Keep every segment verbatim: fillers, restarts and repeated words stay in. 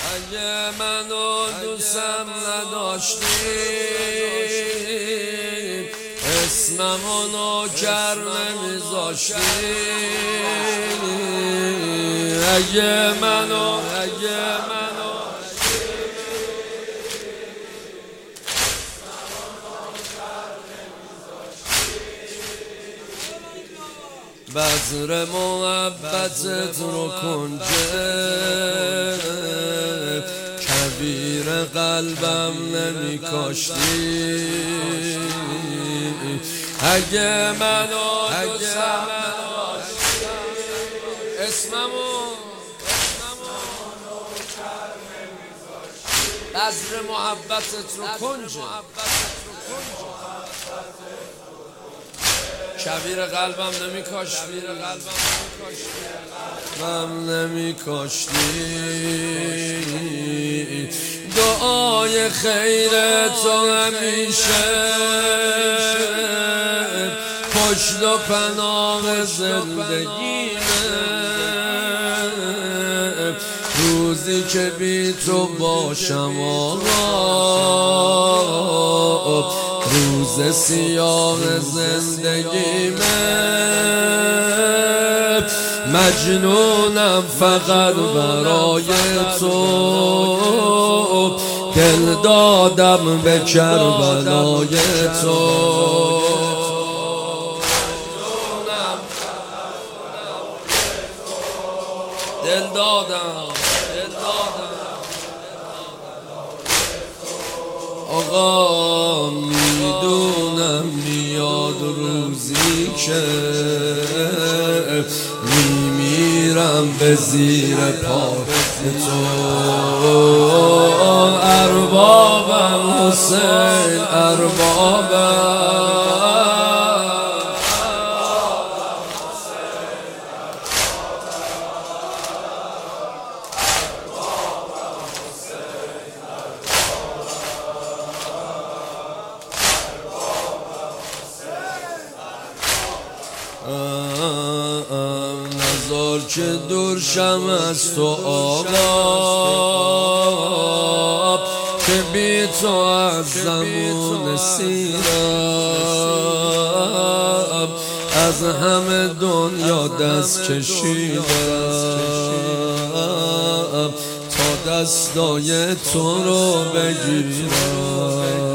اگه منو دوستم نداشتی اسممو نوکر نمیذاشتی. اگه منو اگه منو بذر محبتت رو کنجه کبیر قلبم نمی کاشتی. اگه منو دوستم نداشتی اسممو بذر محبتت رو کنجه کبیر قلبم نمی کاشتی غم نمی کاشتی. دعای خیر تو همیشه پشت و پناه زندگیمه. روزی که بی تو باشم آقا روز سیاه زندگیمه. مجنونم فقط برای تو دل دادم به کربلای تو. دل دادم دل دادم آقا میدونم میاد روزی که میمیرم به زیر پای تو. اربابم حسین اربابم نزار که دور شم از تو آقا که بی تو از زمون سیرم از همه دنیا دست کشیدم تا دستای تو رو بگیرم.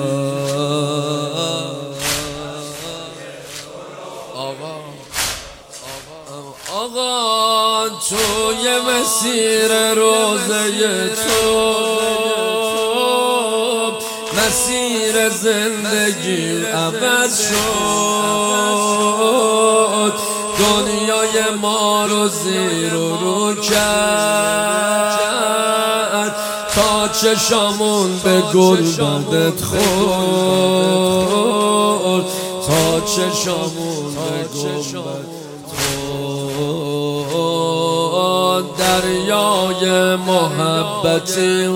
آقا توی مسیر روزه تو مسیر زندگی عوض شد. دنیای ما رو زیر و رو کرد تا چشامون به گلبدت خورد تا چشامون به گلبدت دریای محبتی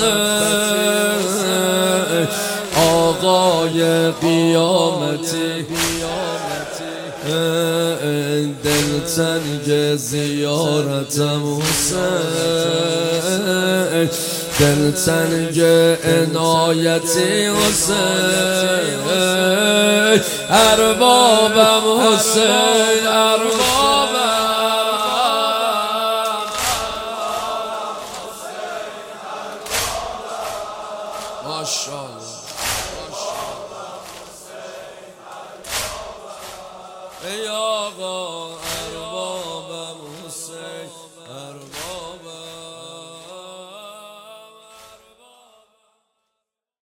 حسین آقای قیامتی. دلتنگ زیارتم حسین دلتنگ عنایتی حسین اربابم حسین اربابم ماشاءالله ای آقا